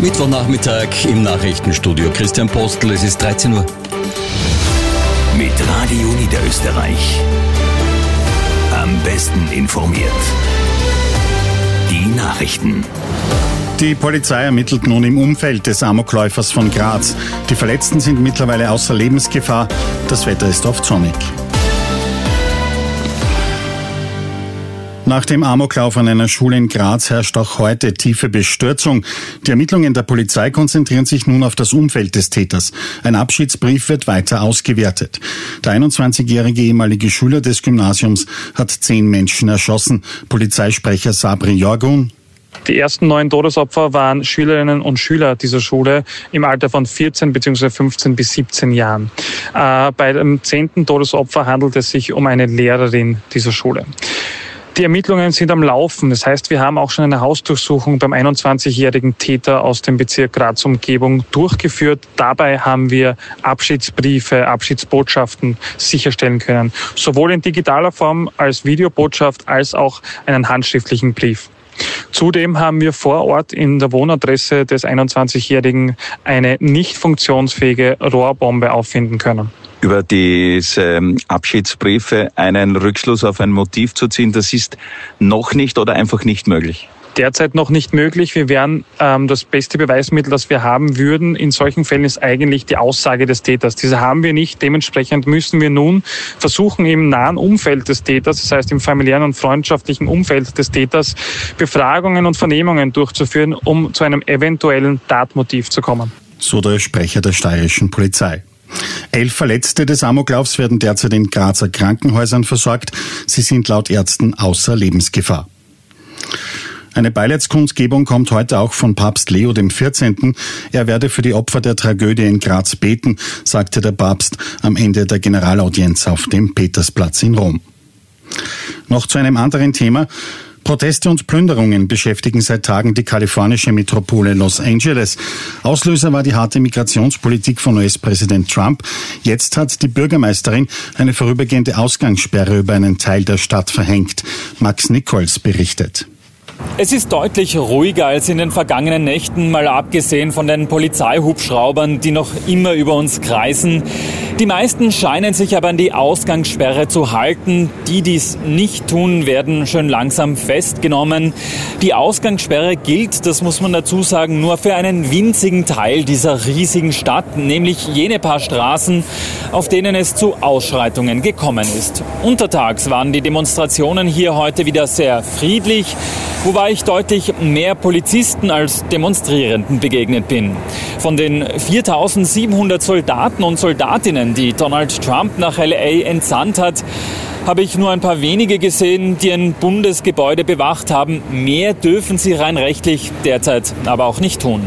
Mittwochnachmittag im Nachrichtenstudio. Christian Postel, es ist 13 Uhr. Mit Radio Niederösterreich. Am besten informiert. Die Nachrichten. Die Polizei ermittelt nun im Umfeld des Amokläufers von Graz. Die Verletzten sind mittlerweile außer Lebensgefahr. Das Wetter ist oft sonnig. Nach dem Amoklauf an einer Schule in Graz herrscht auch heute tiefe Bestürzung. Die Ermittlungen der Polizei konzentrieren sich nun auf das Umfeld des Täters. Ein Abschiedsbrief wird weiter ausgewertet. Der 21-jährige ehemalige Schüler des Gymnasiums hat 10 Menschen erschossen. Polizeisprecher Sabri Yorgun: Die ersten 9 Todesopfer waren Schülerinnen und Schüler dieser Schule im Alter von 14 bzw. 15 bis 17 Jahren. Bei dem 10. Todesopfer handelt es sich um eine Lehrerin dieser Schule. Die Ermittlungen sind am Laufen. Das heißt, wir haben auch schon eine Hausdurchsuchung beim 21-jährigen Täter aus dem Bezirk Graz-Umgebung durchgeführt. Dabei haben wir Abschiedsbriefe, Abschiedsbotschaften sicherstellen können. Sowohl in digitaler Form als Videobotschaft als auch einen handschriftlichen Brief. Zudem haben wir vor Ort in der Wohnadresse des 21-Jährigen eine nicht funktionsfähige Rohrbombe auffinden können. Über diese Abschiedsbriefe einen Rückschluss auf ein Motiv zu ziehen, das ist noch nicht oder einfach nicht möglich? Derzeit noch nicht möglich. Wir werden das beste Beweismittel, das wir haben würden, in solchen Fällen ist eigentlich die Aussage des Täters. Diese haben wir nicht. Dementsprechend müssen wir nun versuchen, im nahen Umfeld des Täters, das heißt im familiären und freundschaftlichen Umfeld des Täters, Befragungen und Vernehmungen durchzuführen, um zu einem eventuellen Tatmotiv zu kommen. So der Sprecher der steirischen Polizei. 11 Verletzte des Amoklaufs werden derzeit in Grazer Krankenhäusern versorgt. Sie sind laut Ärzten außer Lebensgefahr. Eine Beileidskundgebung kommt heute auch von Papst Leo XIV. Er werde für die Opfer der Tragödie in Graz beten, sagte der Papst am Ende der Generalaudienz auf dem Petersplatz in Rom. Noch zu einem anderen Thema. Proteste und Plünderungen beschäftigen seit Tagen die kalifornische Metropole Los Angeles. Auslöser war die harte Migrationspolitik von US-Präsident Trump. Jetzt hat die Bürgermeisterin eine vorübergehende Ausgangssperre über einen Teil der Stadt verhängt. Max Nichols berichtet. Es ist deutlich ruhiger als in den vergangenen Nächten, mal abgesehen von den Polizeihubschraubern, die noch immer über uns kreisen. Die meisten scheinen sich aber an die Ausgangssperre zu halten. Die, die es nicht tun, werden schön langsam festgenommen. Die Ausgangssperre gilt, das muss man dazu sagen, nur für einen winzigen Teil dieser riesigen Stadt, nämlich jene paar Straßen, auf denen es zu Ausschreitungen gekommen ist. Untertags waren die Demonstrationen hier heute wieder sehr friedlich, wobei ich deutlich mehr Polizisten als Demonstrierenden begegnet bin. Von den 4.700 Soldaten und Soldatinnen, die Donald Trump nach LA entsandt hat, habe ich nur ein paar wenige gesehen, die ein Bundesgebäude bewacht haben. Mehr dürfen sie rein rechtlich derzeit aber auch nicht tun.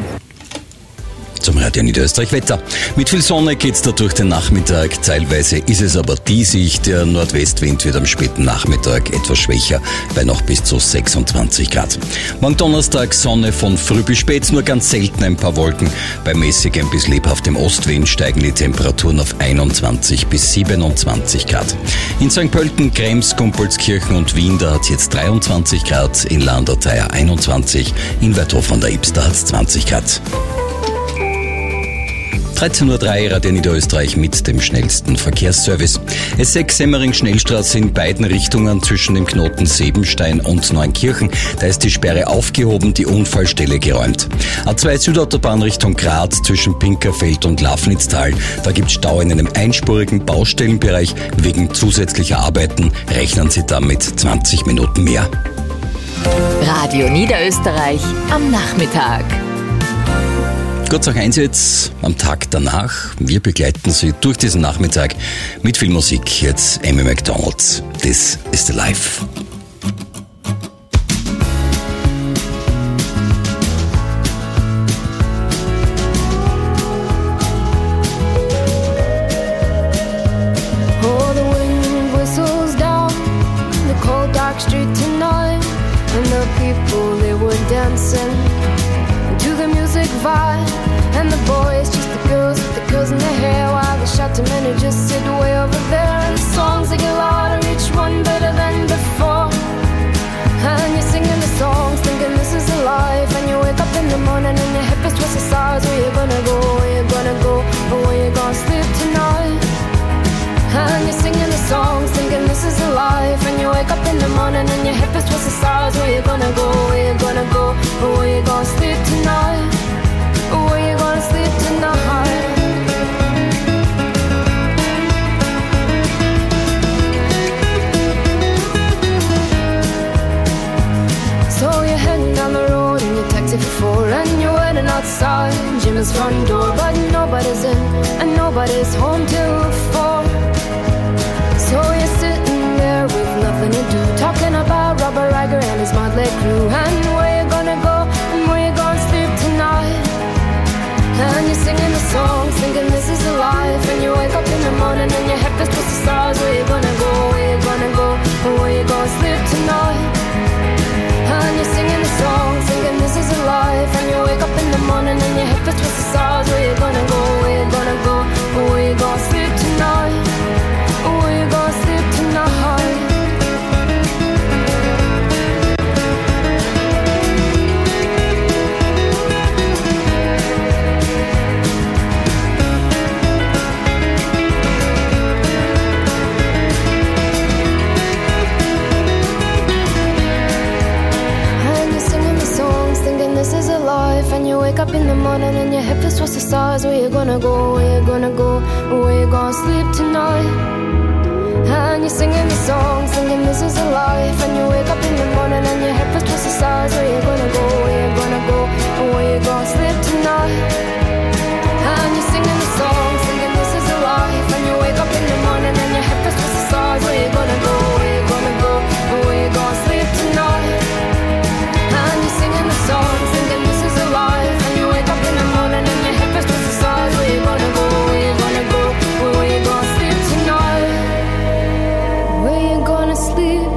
Zum Radio Niederösterreich Wetter. Mit viel Sonne geht's da durch den Nachmittag. Teilweise ist es aber diesig. Der Nordwestwind wird am späten Nachmittag etwas schwächer, bei noch bis zu 26 Grad. Morgen Donnerstag Sonne von früh bis spät, nur ganz selten ein paar Wolken. Bei mäßigem bis lebhaftem Ostwind steigen die Temperaturen auf 21 bis 27 Grad. In St. Pölten, Krems, Gumpolskirchen und Wien, da hat es jetzt 23 Grad, in Landerteier 21, in Weidhofen an der Ibster hat es 20 Grad. 13.03 Uhr, Radio Niederösterreich mit dem schnellsten Verkehrsservice. S6 Semmering-Schnellstraße in beiden Richtungen zwischen dem Knoten Sebenstein und Neunkirchen. Da ist die Sperre aufgehoben, die Unfallstelle geräumt. A2 Südautobahn Richtung Graz zwischen Pinkerfeld und Lafnitztal. Da gibt es Stau in einem einspurigen Baustellenbereich. Wegen zusätzlicher Arbeiten rechnen Sie damit 20 Minuten mehr. Radio Niederösterreich am Nachmittag. Kurz nach 1 jetzt am Tag danach. Wir begleiten Sie durch diesen Nachmittag mit viel Musik. Jetzt Amy McDonald. This is the life. Oh, the wind whistles down the cold dark street tonight, and the people, they were dancing to the music vibe. And the boys, just the girls with the girls in their hair, while the shouting men who just sit way over there. And the songs, they get louder, each one better than before. And you're singing the songs, thinking this is a life. And you wake up in the morning and your hip is twisted. nobody's in and nobody's home till 4. So you're sitting there with nothing to do, talking about Robert Riger and his motley crew, and where you gonna go and where you gonna sleep tonight. And you're singing the song, thinking this is a life, and you wake up in the morning and your head feels towards the stars. Where you gonna go, where you gonna go, and where you gonna sleep tonight. And you're singing the song, thinking this is a life, and you wake up in the morning and your head feels towards the stars. Where you gonna go, where you gonna go, and where you gonna sleep tonight, and where you gonna sleep tonight. This is a life, and you wake up in the morning and your head feels towards the stars. Where you gonna go, where you gonna go, where you gonna sleep tonight. And you're singing the song, singing this is a life, and you wake up in the morning and your head feels towards the stars. Where you gonna go, where you gonna go, where you gonna sleep tonight. And you're singing the song, singing this is a life, and you wake up in the morning and your head feels towards the stars. Where you gonna go, where you gonna go, where you gonna sleep tonight. And you're singing the song, thinking this is a life, and you wake up in the morning and your head feels towards the stars. Where you gonna go, where you gonna go, where you gonna sleep tonight. Where you gonna sleep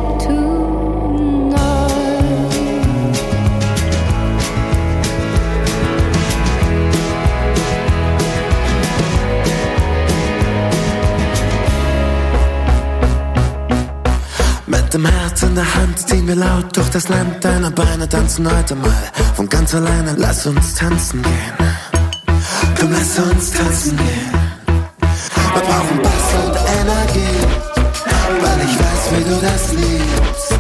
Mit dem Herz in der Hand ziehen wir laut durch das Land. Deine Beine tanzen heute mal von ganz alleine. Lass uns tanzen gehen. Komm, lass uns tanzen gehen. Wir brauchen Bass und Energie, weil ich weiß, wie du das liebst.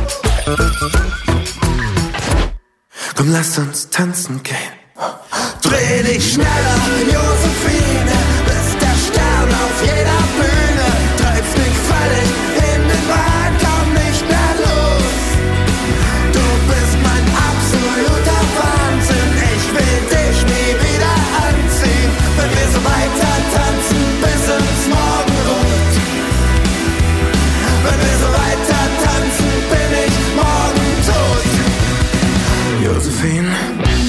Komm, lass uns tanzen gehen. Dreh dich schneller, Josephine, bist der Stern auf jeder Bühne. Treibst mich völlig in den Wahn, komm nicht mehr los. Du bist mein absoluter Wahnsinn, ich will dich nie wieder anziehen. Wenn wir so weiter tanzen bis ins Morgenrot. Wenn wir so weiter tanzen, bin ich morgen tot. Josephine.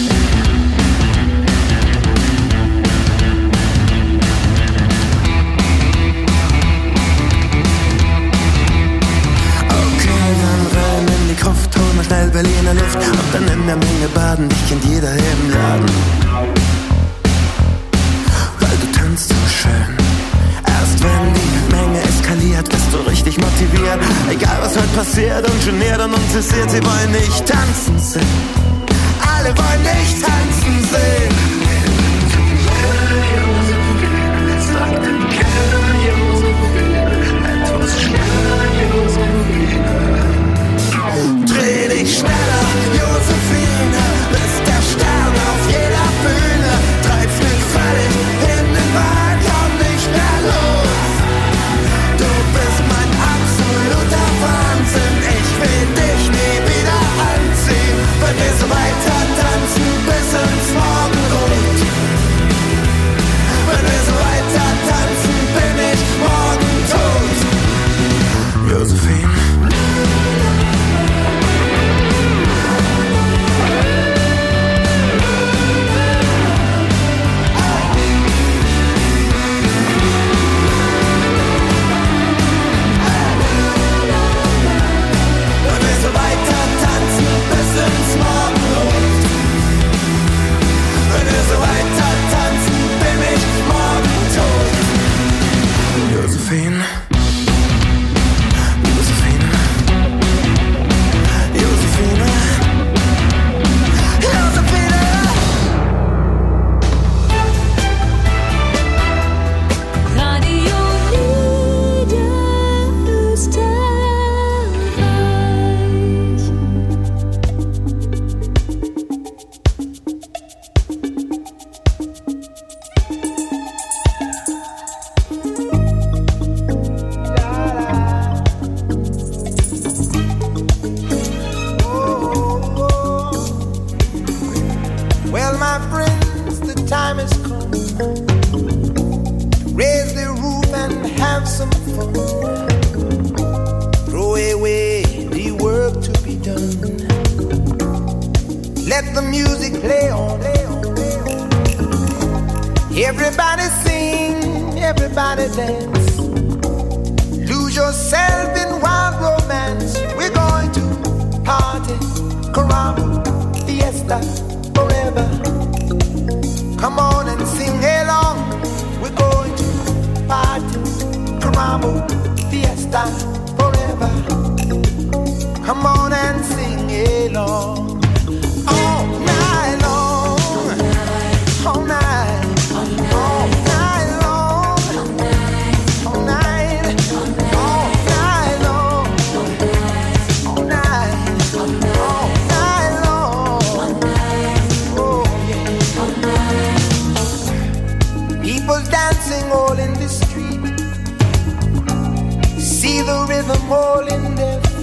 Kraft, hol mal schnell Berliner Luft und dann in der Menge baden, dich kennt jeder im Laden. Weil du tanzt so schön. Erst wenn die Menge eskaliert, bist du richtig motiviert. Egal was heute passiert und geniert und interessiert, sie wollen nicht tanzen sehen. Alle wollen nicht tanzen sehen. Etwas schneller, Josephine. Dreh dich schneller, Josephine, bist der Stern auf jeder Bühne. Treibst mich völlig in den Wahn, komm nicht mehr los. Du bist mein absoluter Wahnsinn, ich will dich nie wieder anziehen. Wenn wir so weiter tanzen bis ins Morgenrot. Let the music play on. Everybody sing, everybody dance. Lose yourself in wild romance. We're going to party, caramba, fiesta, forever. Come on and sing along. We're going to party, caramba, fiesta, forever. Come on and sing along. All night long, all night, all night long, all night, all night long, all night, all night long. Oh yeah. People dancing all in the street. See the rhythm all in their feet.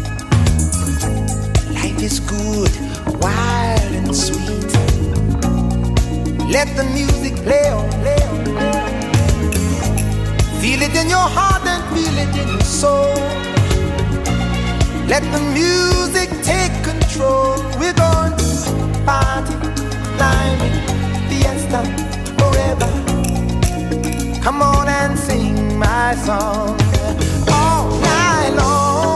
Life is good, wild and sweet. Let the music play on, play on, play on. Feel it in your heart and feel it in your soul. Let the music take control. We're going to party, climbing, fiesta, forever. Come on and sing my song all night long.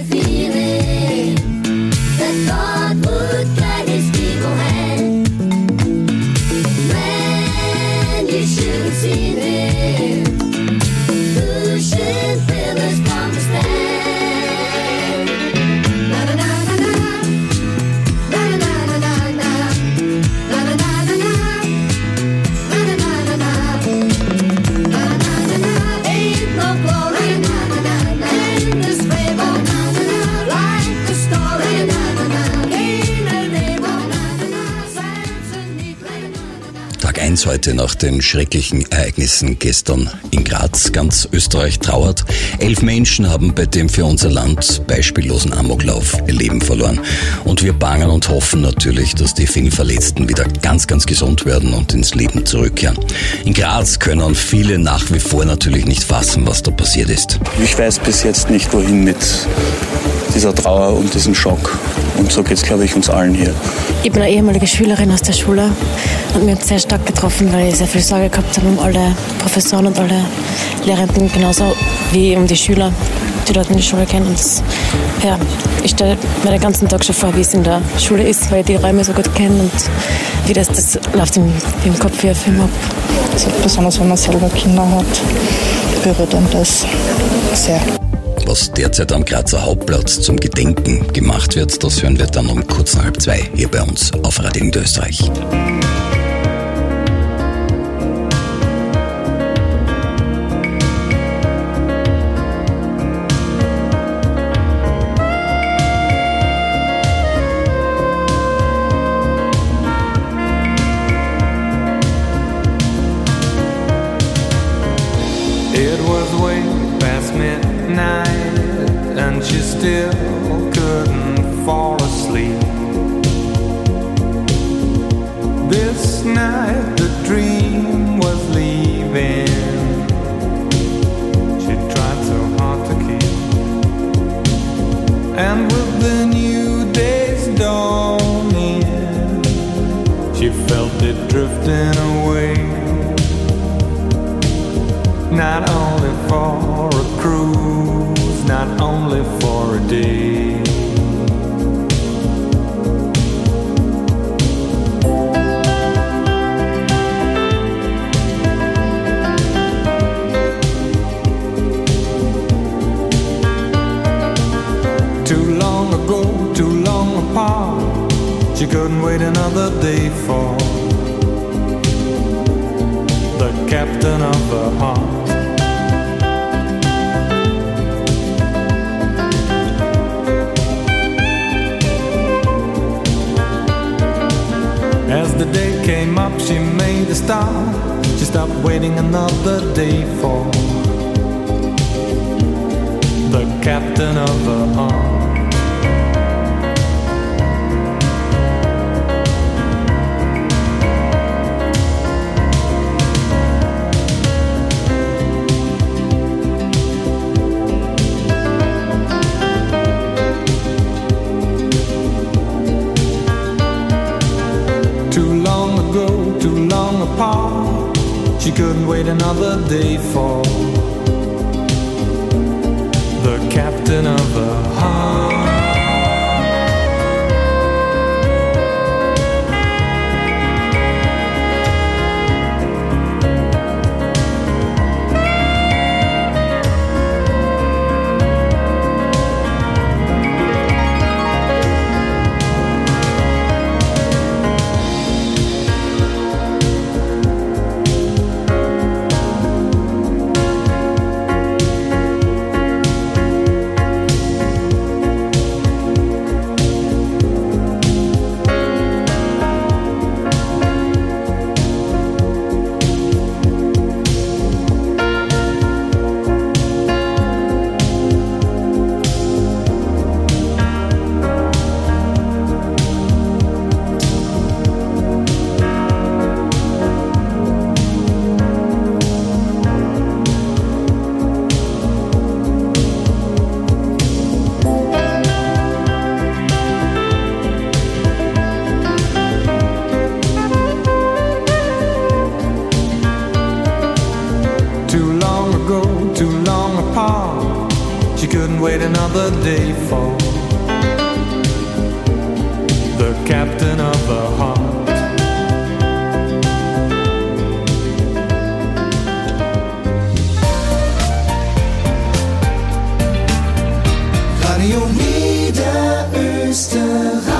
Heute nach den schrecklichen Ereignissen gestern in Graz. Ganz Österreich trauert. 11 Menschen haben bei dem für unser Land beispiellosen Amoklauf ihr Leben verloren. Und wir bangen und hoffen natürlich, dass die vielen Verletzten wieder ganz, ganz gesund werden und ins Leben zurückkehren. In Graz können viele nach wie vor natürlich nicht fassen, was da passiert ist. Ich weiß bis jetzt nicht, wohin mit dieser Trauer und diesem Schock. Und so geht es, glaube ich, uns allen hier. Ich bin eine ehemalige Schülerin aus der Schule und mir hat es sehr stark getroffen, weil ich sehr viel Sorge gehabt habe um alle Professoren und alle Lehrenden, genauso wie um die Schüler, die dort in die Schule gehen. Und ja, ich stelle mir den ganzen Tag schon vor, wie es in der Schule ist, weil ich die Räume so gut kenne und wie das läuft im Kopf wie ein Film ab. Also besonders wenn man selber Kinder hat, berührt einen das sehr. Was derzeit am Grazer Hauptplatz zum Gedenken gemacht wird, das hören wir dann um kurz nach 2 hier bei uns auf Radio Niederösterreich. It was way past midnight and she still couldn't fall asleep. This night the dream was leaving. She tried so hard to keep. And with the new day's dawning, she felt it drifting away. Not only for a cruise, not only for a day. Too long ago, too long apart, she couldn't wait another day for the captain of her heart. As the day came up, she made a start. She stopped waiting another day for the captain of her heart. Too long apart, she couldn't wait another day for the captain of her heart. let another day fall. The captain of the heart. Radio Niederösterreich.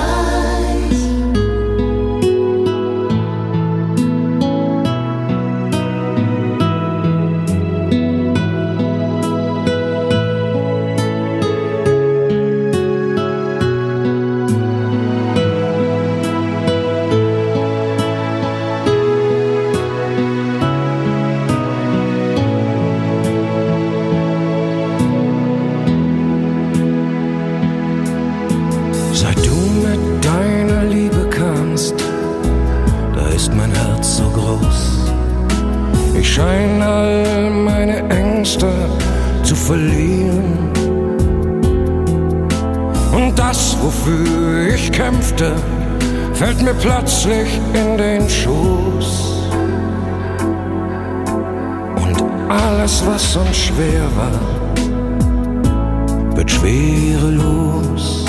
Verlieren. Und das, wofür ich kämpfte, fällt mir plötzlich in den Schoß. Und alles, was sonst schwer war, wird schwerelos.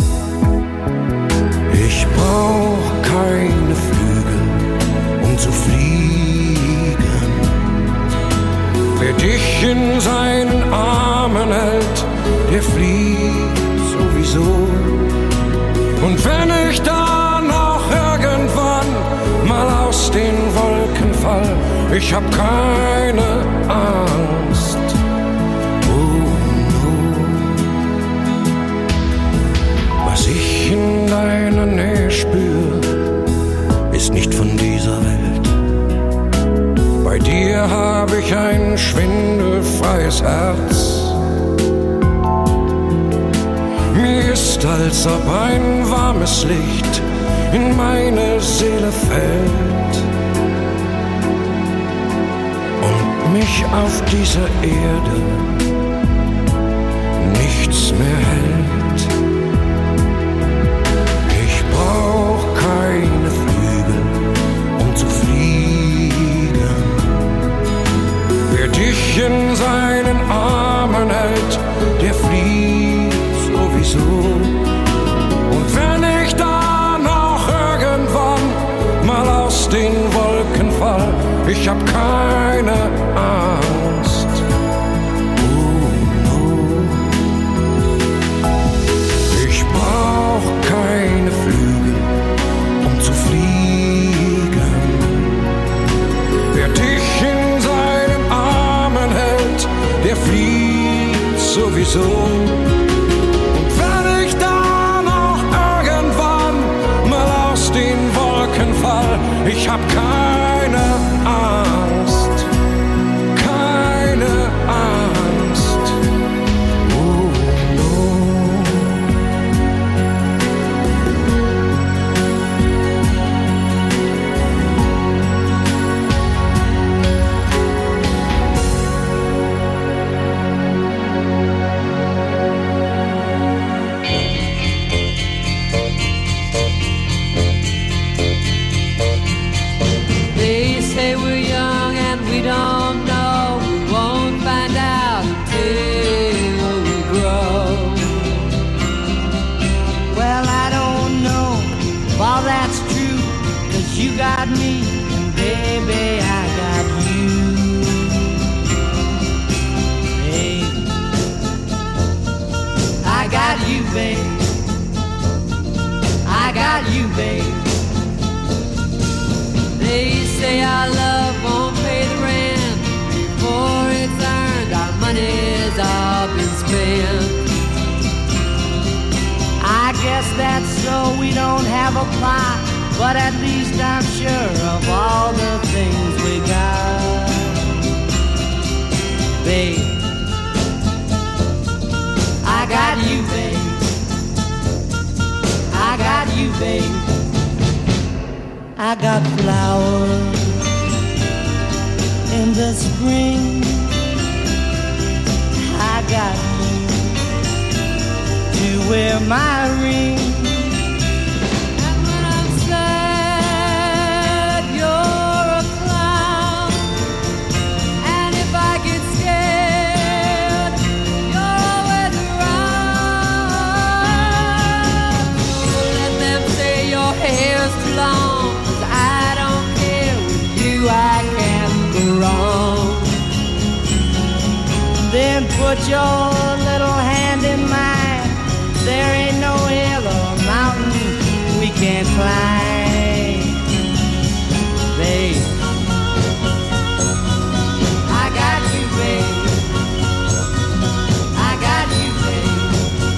Ich brauch keine Flügel, um zu fliegen. Wer dich in seinen Armen hält, der flieht sowieso. Und wenn ich dann auch irgendwann mal aus den Wolken fall, ich hab keine Angst. Oh no. Was ich in deiner Nähe spür, ist nicht von dieser Welt. Bei dir hab ich ein schwindelfreies Herz. Mir ist, als ob ein warmes Licht in meine Seele fällt und mich auf dieser Erde nichts mehr hält. Ich brauch keine Flügel, um zu fliegen. Wer dich in seinen Armen hält, der flieht sowieso. Und wenn ich dann auch irgendwann mal aus den Wolken fall, ich hab keine Angst. Oh no. Ich brauch keine Flügel, um zu fliegen. Wer dich in seinen Armen hält, der flieht sowieso. Und wenn ich dann auch irgendwann mal aus den Wolken fall, ich hab keine Angst, keine Angst. Oh no. They say we're young and we don't know. We won't find out until we grow. Well, I don't know if all that's true, 'cause you got me, and baby, I got you. Babe, I got you, babe. I got you, babe. They say our love won't pay the rent before it's earned. Our money's all been spent. I guess that's so, we don't have a plot, but at least I'm sure of all the things we got. Babe, I got you, babe. I got you, babe. I got flowers in the spring. I got you to wear my ring. And when I'm sad, you're a clown. And if I get scared, you're always around. put your little hand in mine. There ain't no hill or mountain we can't climb, babe. I got you, babe. I got you, babe.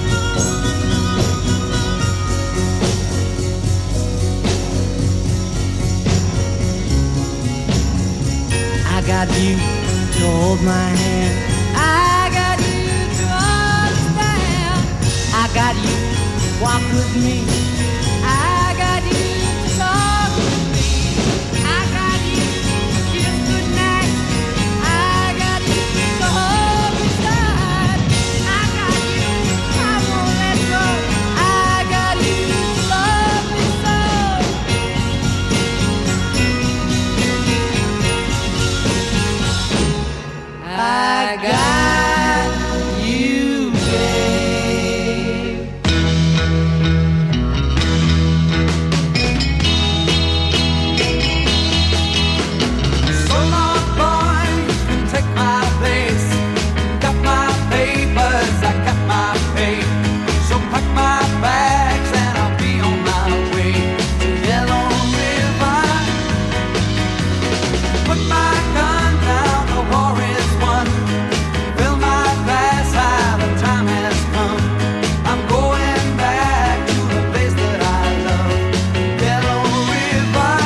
I got you to hold my hand. I got you to understand. I got you to walk with me. I got you to talk with me. I got you to kiss goodnight. I got you to hold me tight. I got you, I won't let go. I got you to love me so. I got you, babe. So long, boy, you can take my place. Got my papers, I got my pay. So pack my bags and I'll be on my way to Yellow River. Put my gun down, the war is won. Fill my glass high, the time has come. I'm going back to the place that I love. Yellow River.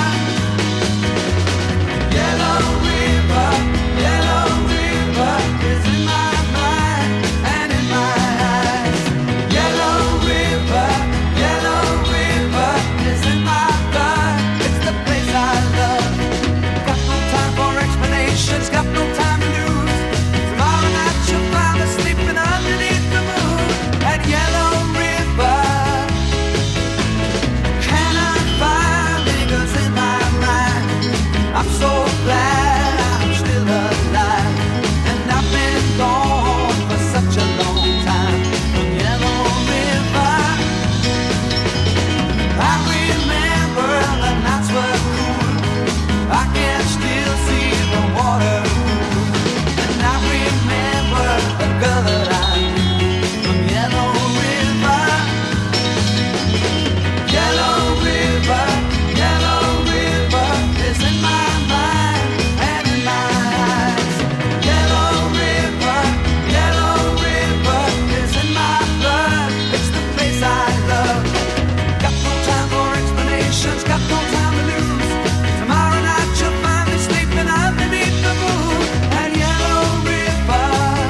Yellow River, Yellow River is in my mind and in my eyes. Yellow River is in my blood. It's the place I love. Got no time for explanations, got no time to lose. Tomorrow night you'll find me sleeping underneath the moon at Yellow River. Cannon fire lingers in my mind. I'm so glad I'm still alive, and I've been gone for such a long time from Yellow River. I remember the nights were cool. I can still see the water pool, and I remember the girl that I knew from Yellow River. Yellow River is in my mind and in my eyes. Yellow River is in my blood. It's the place I love. Got no time for explanations, got no time to lose. Tomorrow night you'll find me sleeping underneath the moon at Yellow River.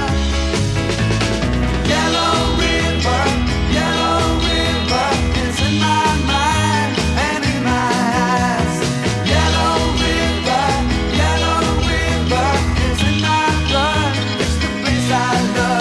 Yellow River is in my mind and in my eyes. Yellow River is in my blood. It's the place I love.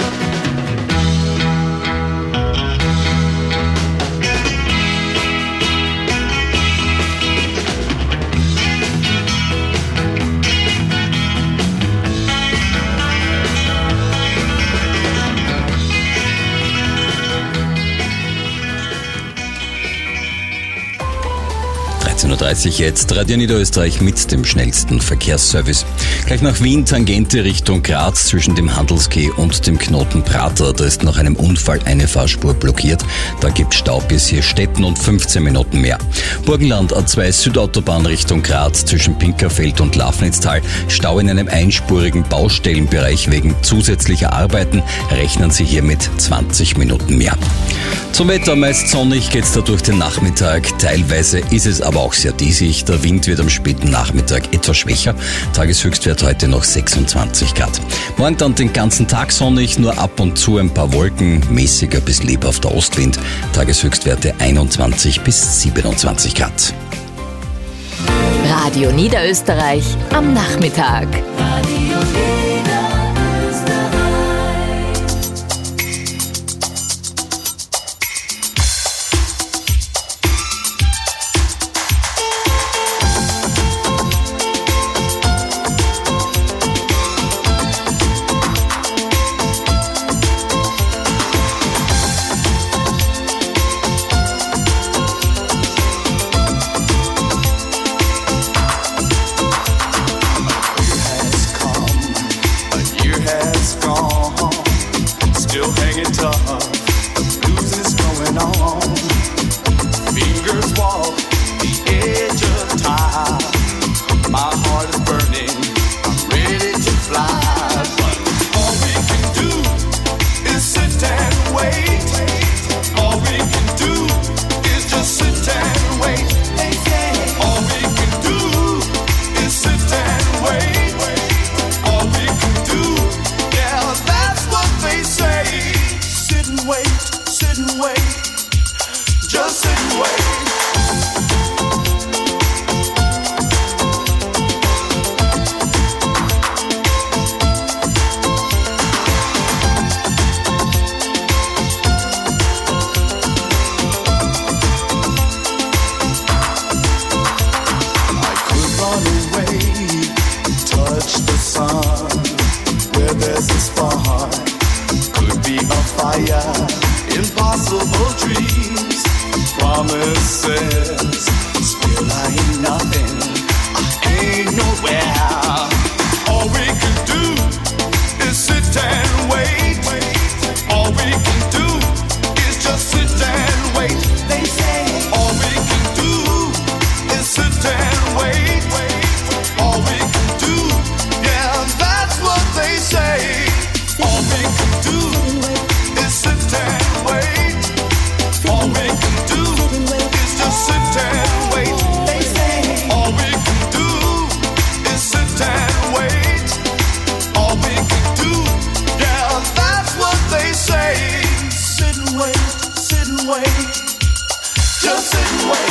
Uhr jetzt, Radio Niederösterreich mit dem schnellsten Verkehrsservice. Gleich nach Wien, Tangente Richtung Graz zwischen dem Handelsquai und dem Knoten Prater. Da ist nach einem Unfall eine Fahrspur blockiert. Da gibt Stau bis hier Stetten und 15 Minuten mehr. Burgenland A2 Südautobahn Richtung Graz zwischen Pinkerfeld und Lafnitztal. Stau in einem einspurigen Baustellenbereich wegen zusätzlicher Arbeiten. Rechnen Sie hier mit 20 Minuten mehr. Zum Wetter, meist sonnig geht's da durch den Nachmittag. Teilweise ist es aber auch sehr diesig. Der Wind wird am späten Nachmittag etwas schwächer. Tageshöchstwert heute noch 26 Grad. Morgen dann den ganzen Tag sonnig, nur ab und zu ein paar Wolken, mäßiger bis lebhafter Ostwind. Tageshöchstwerte 21 bis 27 Grad. Radio Niederösterreich am Nachmittag. on. Fingers walk the edge of time. My heart is burning, I'm ready to fly. But all we can do is sit and wait. All we can do is just sit and wait. All we can do is sit and wait. All we can do, yeah, that's what they say. Sit and wait, just sit and wait. Impossible dreams, promises. Still I ain't nothing, I ain't nowhere. All we can do is sit and wait. All we can do is just sit and wait. They say all we can do is sit and wait. All we can do, yeah, that's what they say. All we can do is sit and wait. All we can do is just sit and wait. They say all we can do is sit and wait. All we can do, yeah, that's what they say. Sit and wait, just sit and wait.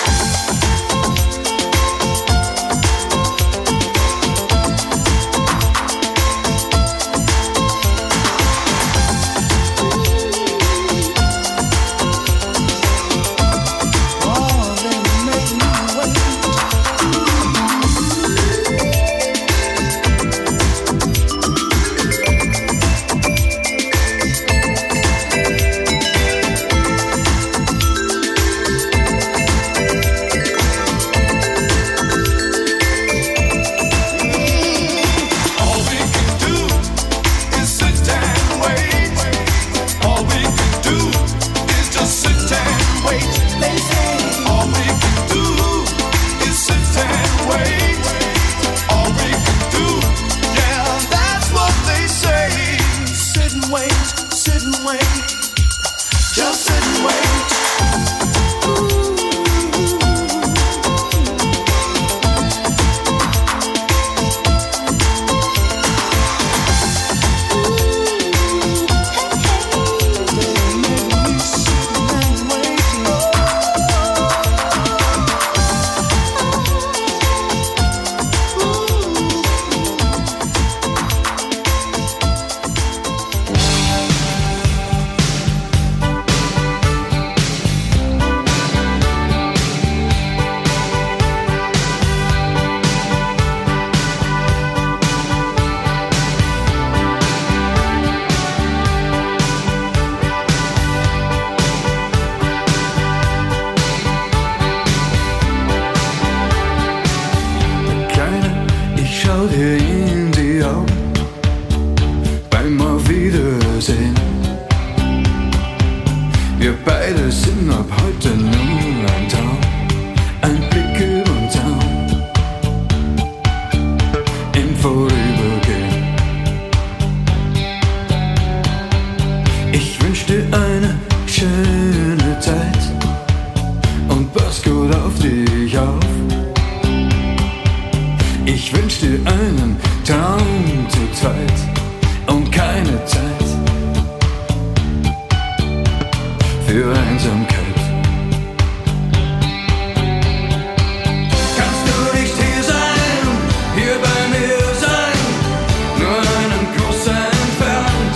Wir beide sind ab heute nur ein Traum, ein Blick über den Zaun, im Vorübergehen. Ich wünsch dir eine schöne Zeit und pass gut auf dich auf. Ich wünsch dir einen Traum zu zweit und keine Zeit für Einsamkeit. Kannst du nicht hier sein, hier bei mir sein, nur einen Kuss entfernt?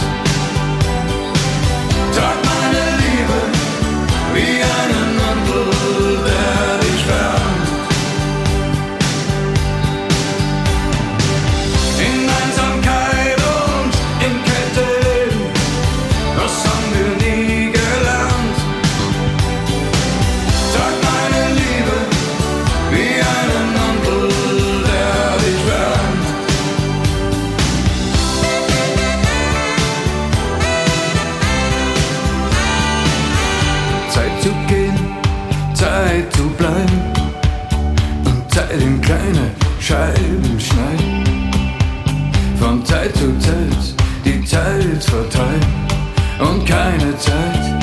Trag meine Liebe wie einen Mantel, der dich wärmt. In Einsamkeit und in Kälte, das haben wir nie gelernt. Zeit zu gehen, Zeit zu bleiben und Zeit in kleine Scheiben schneiden. Von Zeit zu Zeit die Zeit verteilen und keine Zeit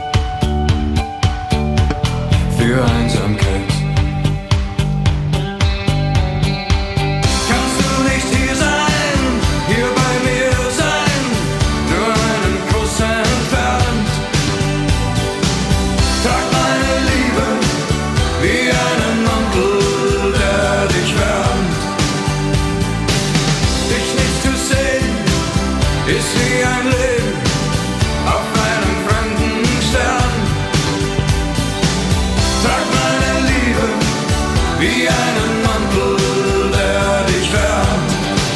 für Einsamkeit. Kannst du nicht hier sein, hier bei mir sein, nur einen Kuss entfernt? Trag meine Liebe wie einen Mantel, der dich wärmt. Dich nicht zu sehen, ist wie ein Leben auf einem fremden Stern. Trag meine Liebe wie einen Mantel, der dich wärmt.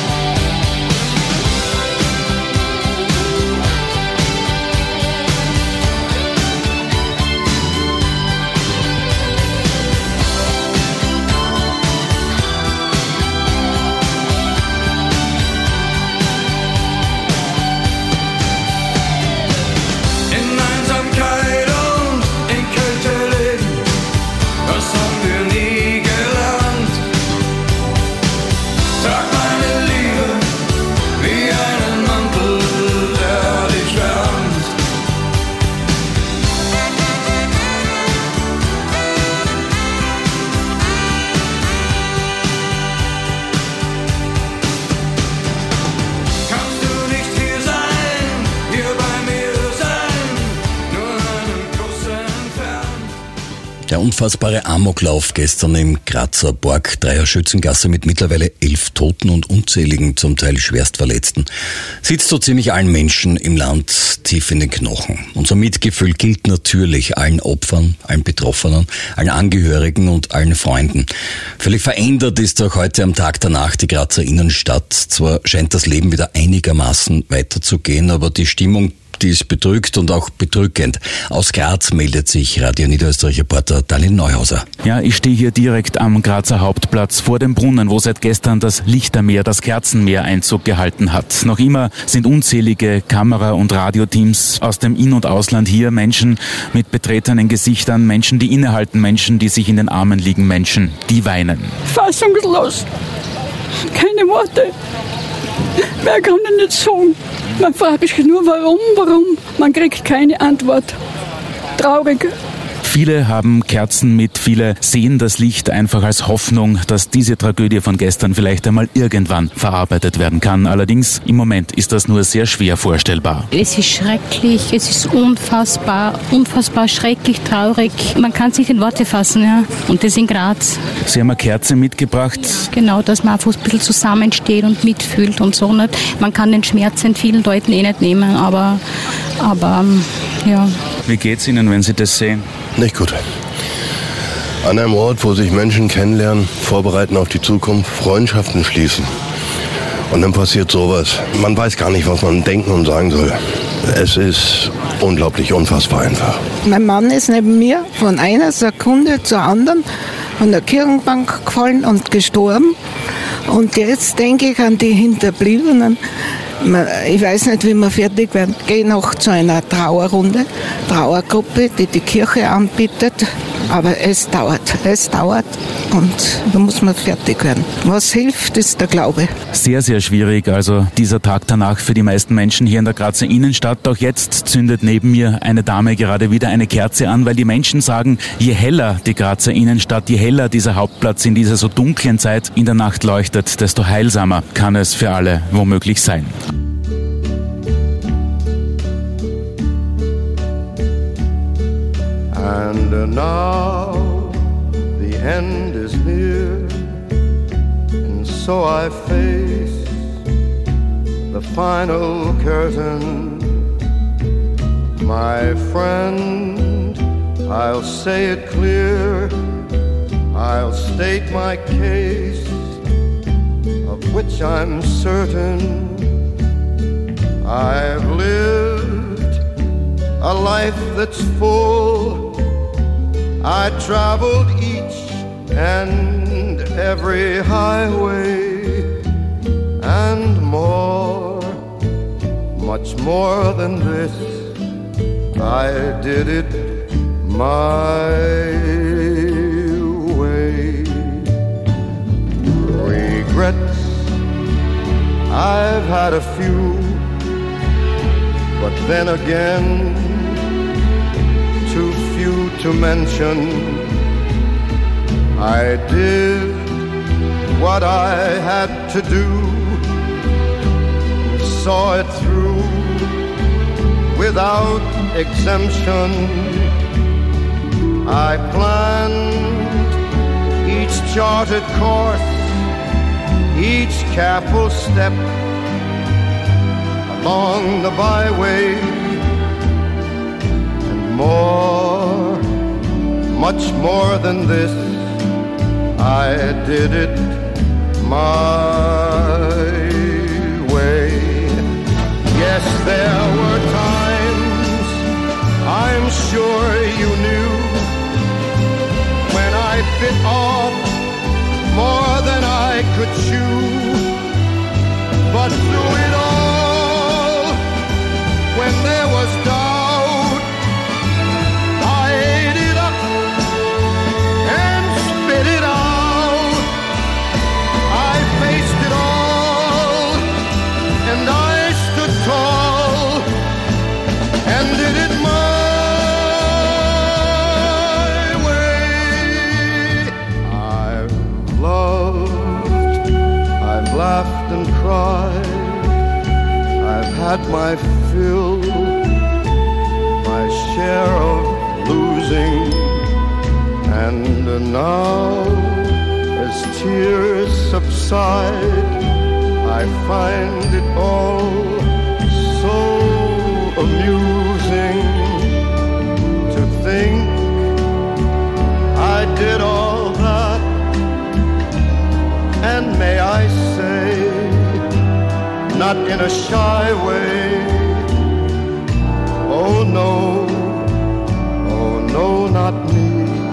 In Einsamkeit und in Kälte leben, das haben wir nie gelernt. Trag meine Liebe wie einen Mantel, der dich wärmt. Kannst du nicht hier sein, hier bei mir sein, nur einen Kuss entfernt? Der unfassbare Amoklauf gestern im Grazer Borg-Dreier Schützengasse mit mittlerweile 11 Toten und unzähligen, zum Teil Schwerstverletzten, sitzt so ziemlich allen Menschen im Land tief in den Knochen. Unser Mitgefühl gilt natürlich allen Opfern, allen Betroffenen, allen Angehörigen und allen Freunden. Völlig verändert ist auch heute am Tag danach die Grazer Innenstadt. Zwar scheint das Leben wieder einigermaßen weiterzugehen, aber die Stimmung, die ist bedrückt und auch bedrückend. Aus Graz meldet sich Radio Niederösterreich-Reporter Daniel Neuhauser. Ja, ich stehe hier direkt am Grazer Hauptplatz vor dem Brunnen, wo seit gestern das Lichtermeer, das Kerzenmeer Einzug gehalten hat. Noch immer sind unzählige Kamera- und Radioteams aus dem In- und Ausland hier. Menschen mit betretenen Gesichtern, Menschen, die innehalten, Menschen, die sich in den Armen liegen, Menschen, die weinen. Fassungslos. Keine Worte. Mehr kann ich nicht sagen. Man fragt sich nur, warum? Man kriegt keine Antwort. Traurig. Viele haben Kerzen mit, viele sehen das Licht einfach als Hoffnung, dass diese Tragödie von gestern vielleicht einmal irgendwann verarbeitet werden kann. Allerdings im Moment ist das nur sehr schwer vorstellbar. Es ist schrecklich, es ist unfassbar schrecklich, traurig. Man kann sich in Worte fassen, ja. Und das in Graz. Sie haben eine Kerze mitgebracht. Genau, dass man einfach ein bisschen zusammensteht und mitfühlt und so. Nicht? Man kann den Schmerz in vielen Leuten nicht nehmen, aber ja. Wie geht's Ihnen, wenn Sie das sehen? Nicht gut. An einem Ort, wo sich Menschen kennenlernen, vorbereiten auf die Zukunft, Freundschaften schließen. Und dann passiert sowas. Man weiß gar nicht, was man denken und sagen soll. Es ist unglaublich unfassbar einfach. Mein Mann ist neben mir von einer Sekunde zur anderen von der Kirchenbank gefallen und gestorben. Und jetzt denke ich an die Hinterbliebenen. Ich weiß nicht, wie wir fertig werden. Ich gehe noch zu einer Trauergruppe, die die Kirche anbietet. Aber es dauert und da muss man fertig werden. Was hilft, ist der Glaube. Sehr, sehr schwierig, also dieser Tag danach für die meisten Menschen hier in der Grazer Innenstadt. Doch jetzt zündet neben mir eine Dame gerade wieder eine Kerze an, weil die Menschen sagen, je heller die Grazer Innenstadt, je heller dieser Hauptplatz in dieser so dunklen Zeit in der Nacht leuchtet, desto heilsamer kann es für alle womöglich sein. And now the end is near, and so I face the final curtain. My friend, I'll say it clear, I'll state my case, of which I'm certain. I've lived a life that's full. I traveled each and every highway and more, much more than this. I did it my way. Regrets, I've had a few, but then again, too few to mention. I did what I had to do, saw it through without exemption. I planned each charted course, each careful step along the byway, and more, much more than this, I did it my way. Yes, there were times, I'm sure you knew, when I bit off more than I could chew. But through it all, when there was doubt, I ate it up and spit it out. I faced it all, and I stood tall, and did it my way. I've loved, I've laughed and cried, I've had my fill, my share of losing, and now, as tears subside, I find it all so amusing to think I did all that, and may I say, not in a shy way, oh no, not me.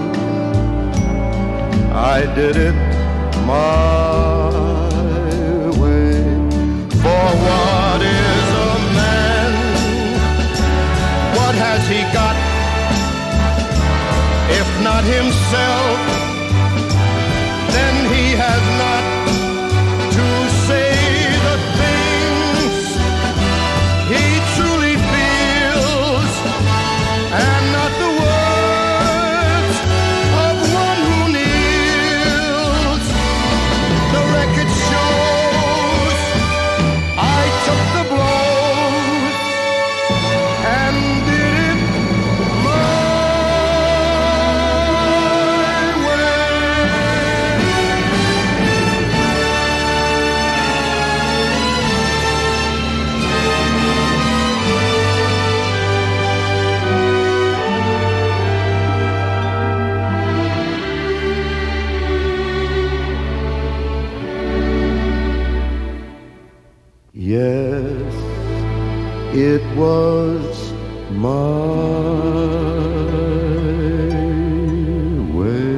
I did it my way. For what is a man? What has he got? If not himself, then he has not to say the things he truly feels, and not the words of one who kneels. The record shows I took the blows and did it my Yes, it was my way.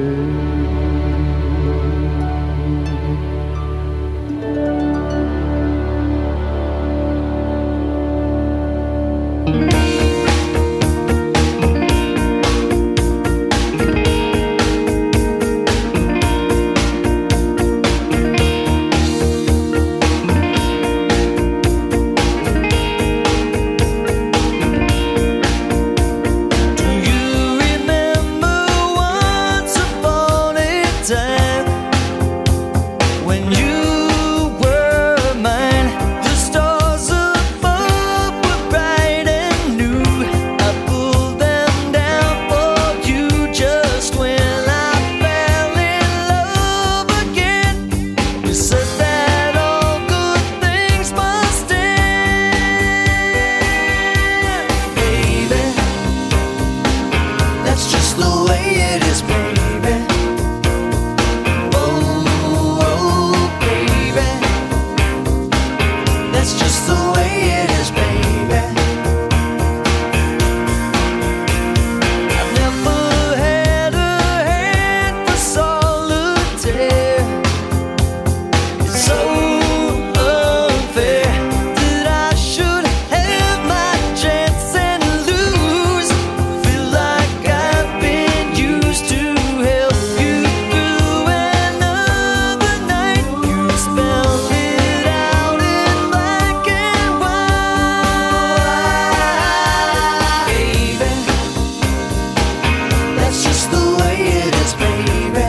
baby.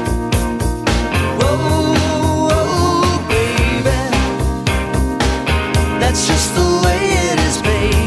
Oh, baby. That's just the way it is, baby.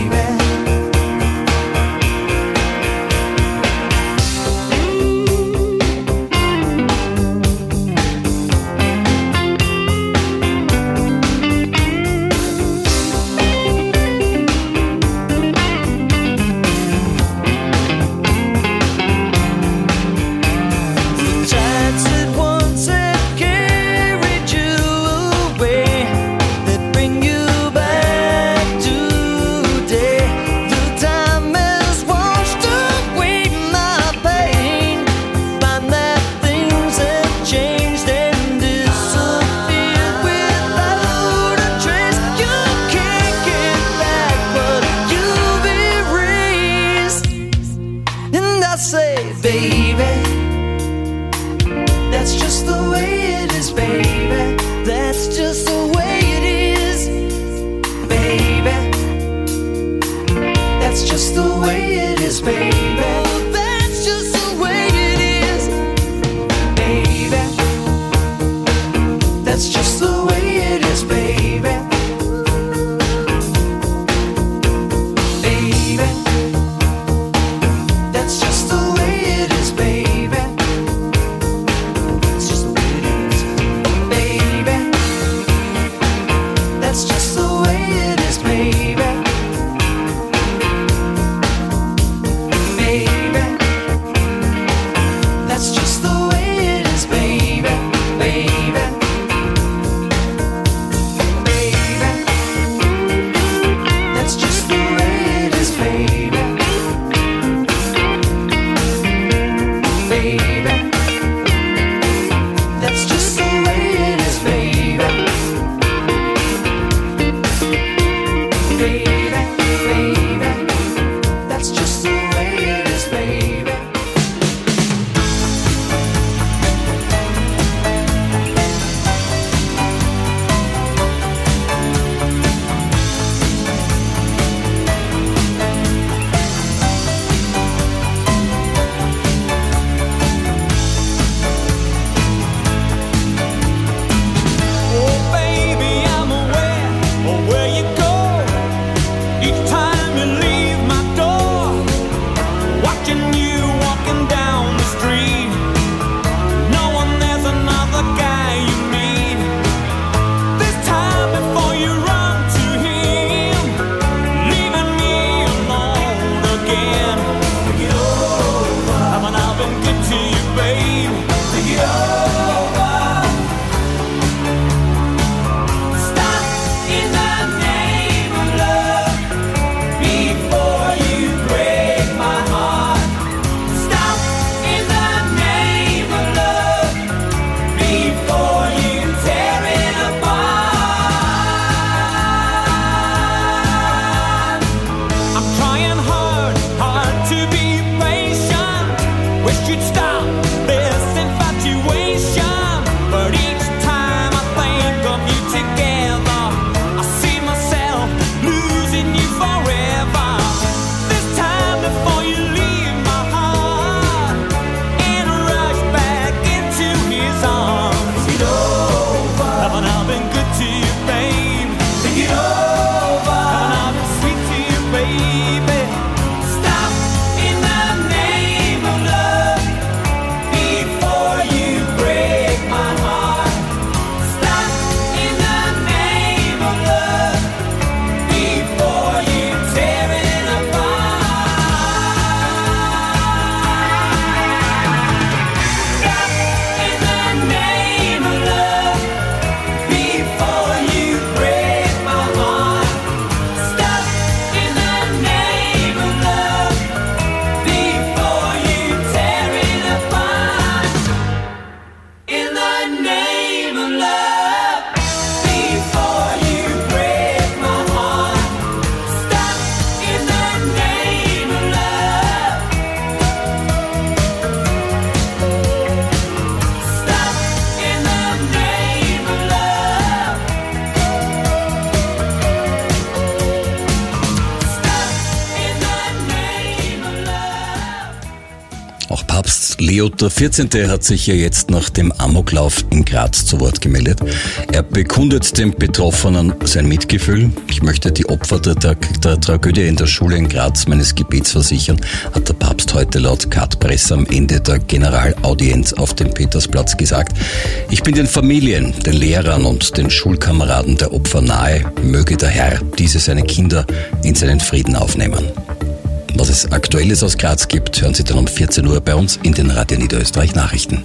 Auch Papst Leo XIV. Hat sich ja jetzt nach dem Amoklauf in Graz zu Wort gemeldet. Er bekundet den Betroffenen sein Mitgefühl. Ich möchte die Opfer der Tragödie in der Schule in Graz meines Gebets versichern, hat der Papst heute laut Kat-Presse am Ende der Generalaudienz auf dem Petersplatz gesagt. Ich bin den Familien, den Lehrern und den Schulkameraden der Opfer nahe. Möge der Herr diese seine Kinder in seinen Frieden aufnehmen. Was es Aktuelles aus Graz gibt, hören Sie dann um 14 Uhr bei uns in den Radio Niederösterreich Nachrichten.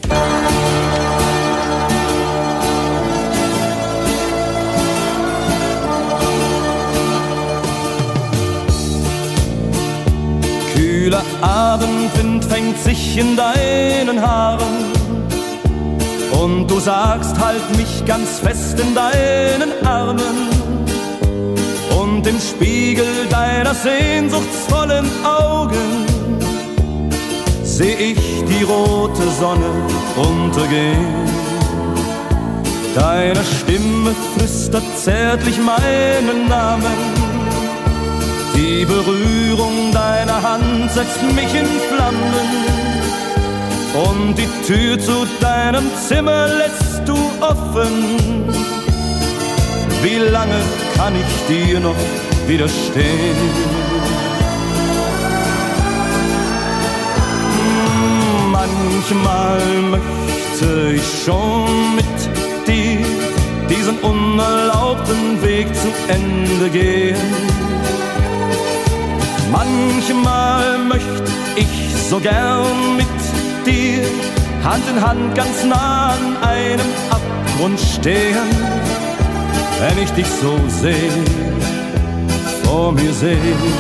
Kühler Abendwind fängt sich in deinen Haaren und du sagst, halt mich ganz fest in deinen Armen. Und im Spiegel deiner sehnsuchtsvollen Augen seh ich die rote Sonne untergehen. Deine Stimme flüstert zärtlich meinen Namen. Die Berührung deiner Hand setzt mich in Flammen. Und die Tür zu deinem Zimmer lässt du offen. Wie lange kann ich dir noch widerstehen? Manchmal möchte ich schon mit dir diesen unerlaubten Weg zu Ende gehen. Manchmal möchte ich so gern mit dir Hand in Hand ganz nah an einem Abgrund stehen. Wenn ich dich so seh, vor mir seh.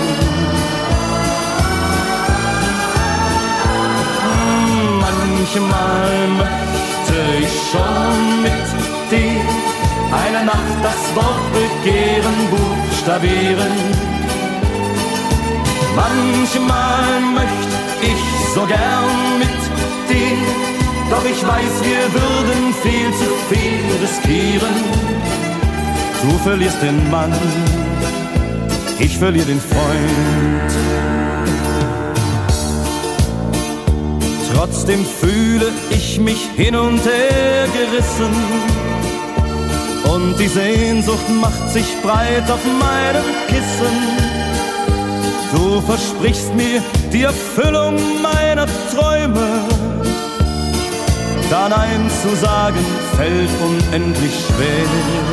Manchmal möchte ich schon mit dir eine Nacht das Wort Begehren buchstabieren. Manchmal möchte ich so gern mit dir, doch ich weiß, wir würden viel zu viel riskieren. Du verlierst den Mann, ich verliere den Freund. Trotzdem fühle ich mich hin und her gerissen und die Sehnsucht macht sich breit auf meinem Kissen. Du versprichst mir die Erfüllung meiner Träume, da Nein zu sagen fällt unendlich schwer.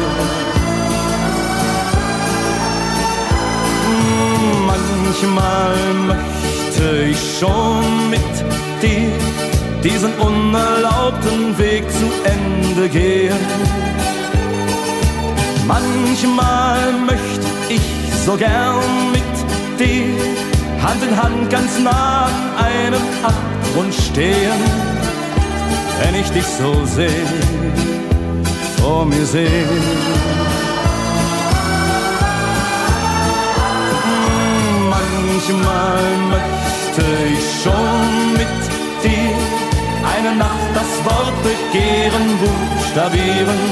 Manchmal möchte ich schon mit dir diesen unerlaubten Weg zu Ende gehen. Manchmal möchte ich so gern mit dir Hand in Hand ganz nah an einem Abgrund stehen. Wenn ich dich so seh, vor mir seh. Manchmal möchte ich schon mit dir eine Nacht das Wort Begehren buchstabieren.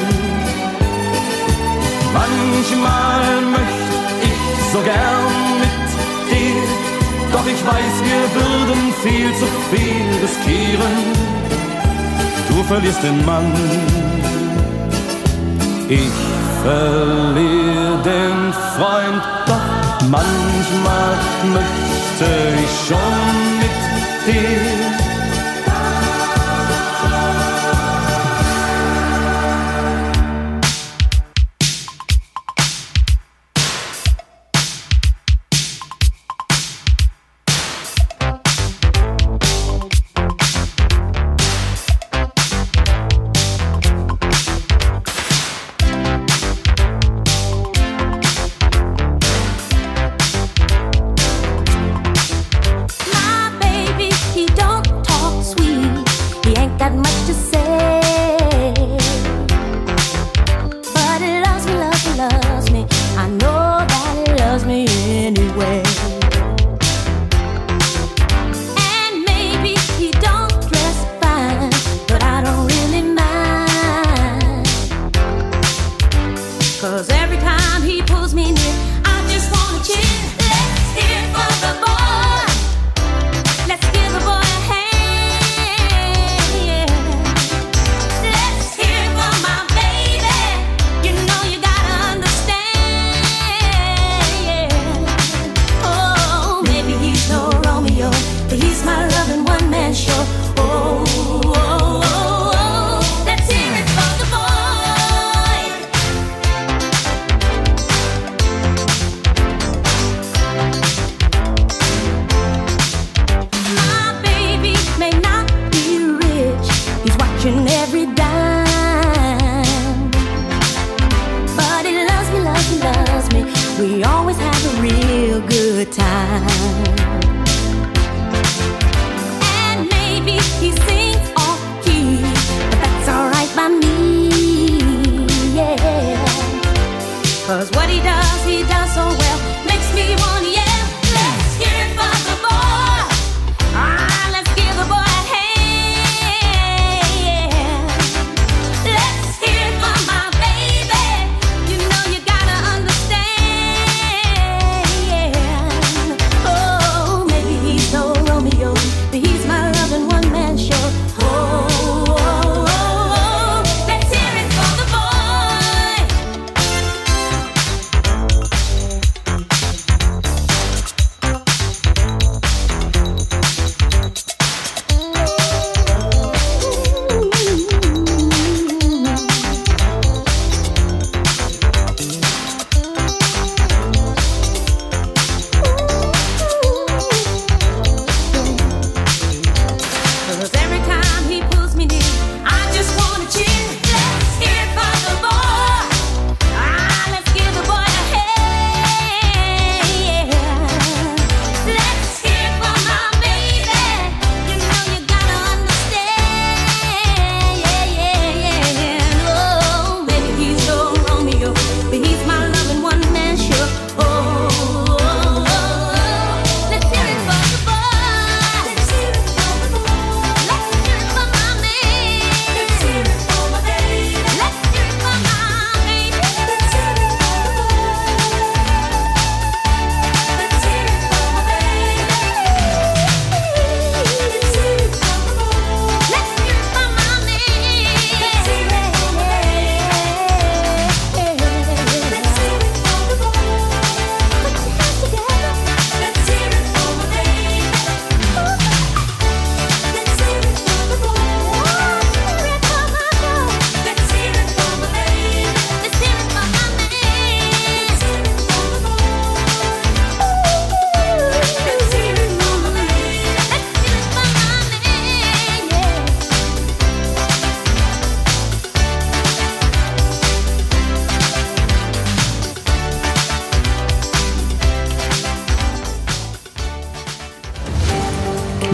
Manchmal möchte ich so gern mit dir, doch ich weiß, wir würden viel zu viel riskieren. Du verlierst den Mann, ich verliere den Freund, doch manchmal möchte ich schon mit dir. Let's give the boy a hand.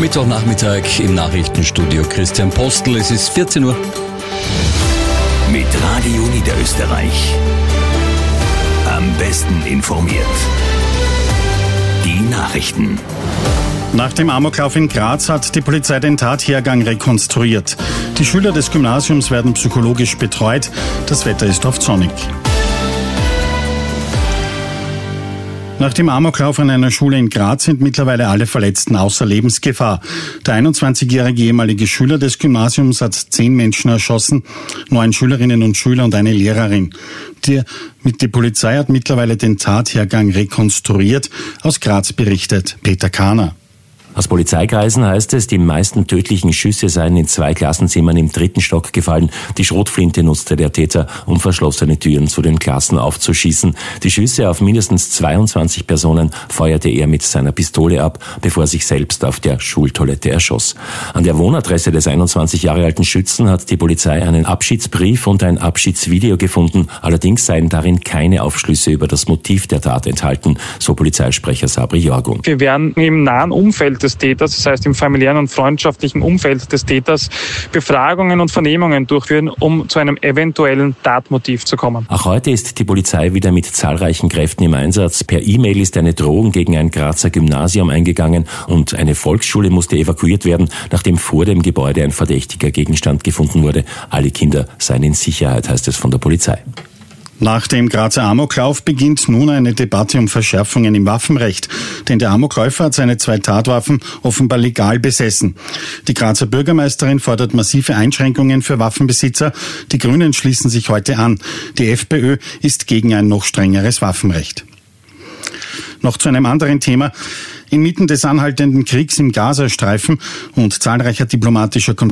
Mittwochnachmittag im Nachrichtenstudio Christian Postel. Es ist 14 Uhr. Mit Radio Niederösterreich. Am besten informiert. Die Nachrichten. Nach dem Amoklauf in Graz hat die Polizei den Tathergang rekonstruiert. Die Schüler des Gymnasiums werden psychologisch betreut. Das Wetter ist oft sonnig. Nach dem Amoklauf an einer Schule in Graz sind mittlerweile alle Verletzten außer Lebensgefahr. Der 21-jährige ehemalige Schüler des Gymnasiums hat 10 Menschen erschossen, 9 Schülerinnen und Schüler und eine Lehrerin. Die Polizei hat mittlerweile den Tathergang rekonstruiert. Aus Graz berichtet Peter Kahner. Aus Polizeikreisen heißt es, die meisten tödlichen Schüsse seien in 2 Klassenzimmern im 3. Stock gefallen. Die Schrotflinte nutzte der Täter, um verschlossene Türen zu den Klassen aufzuschießen. Die Schüsse auf mindestens 22 Personen feuerte er mit seiner Pistole ab, bevor er sich selbst auf der Schultoilette erschoss. An der Wohnadresse des 21 Jahre alten Schützen hat die Polizei einen Abschiedsbrief und ein Abschiedsvideo gefunden. Allerdings seien darin keine Aufschlüsse über das Motiv der Tat enthalten, so Polizeisprecher Sabri Jorgun. Wir werden im nahen Umfeld des Täters, das heißt im familiären und freundschaftlichen Umfeld des Täters, Befragungen und Vernehmungen durchführen, um zu einem eventuellen Tatmotiv zu kommen. Auch heute ist die Polizei wieder mit zahlreichen Kräften im Einsatz. Per E-Mail ist eine Drohung gegen ein Grazer Gymnasium eingegangen und eine Volksschule musste evakuiert werden, nachdem vor dem Gebäude ein verdächtiger Gegenstand gefunden wurde. Alle Kinder seien in Sicherheit, heißt es von der Polizei. Nach dem Grazer Amoklauf beginnt nun eine Debatte um Verschärfungen im Waffenrecht. Denn der Amokläufer hat seine 2 Tatwaffen offenbar legal besessen. Die Grazer Bürgermeisterin fordert massive Einschränkungen für Waffenbesitzer. Die Grünen schließen sich heute an. Die FPÖ ist gegen ein noch strengeres Waffenrecht. Noch zu einem anderen Thema. Inmitten des anhaltenden Kriegs im Gazastreifen und zahlreicher diplomatischer Kontakte